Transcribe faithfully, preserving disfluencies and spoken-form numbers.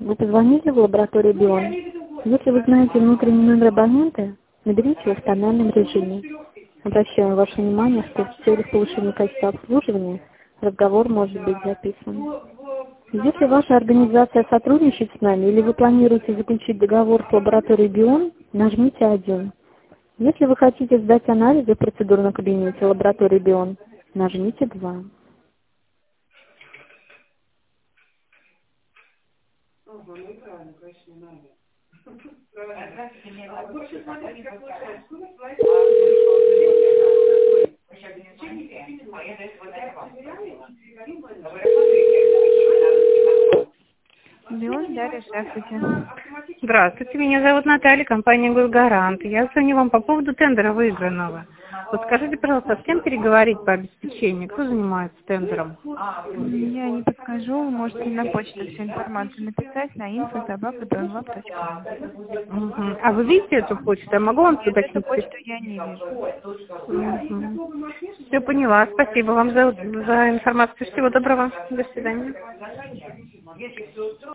Вы позвонили в лабораторию Бион. Если вы знаете внутренний номер абонента, наберите его в тональном режиме. Обращаем ваше внимание, что в целях повышения качества обслуживания разговор может быть записан. Если ваша организация сотрудничает с нами или вы планируете заключить договор с лабораторией Бион, нажмите один. Если вы хотите сдать анализы в процедурном кабинете лаборатории Бион, нажмите два. Бион, Дарья, здравствуйте. Здравствуйте, меня зовут Наталья, компания «Госгарант». Я звоню вам по поводу тендера выигранного. Вот скажите, пожалуйста, с кем переговорить по обеспечению? Кто занимается тендером? Я не подскажу, вы можете на почту всю информацию написать на инфо собака бионлаб точка ру. Угу. А вы видите эту почту? Я могу вам Нет, туда эту кинуть? почту я не вижу. Угу. Все поняла. Спасибо вам за, за информацию. Всего доброго. До свидания.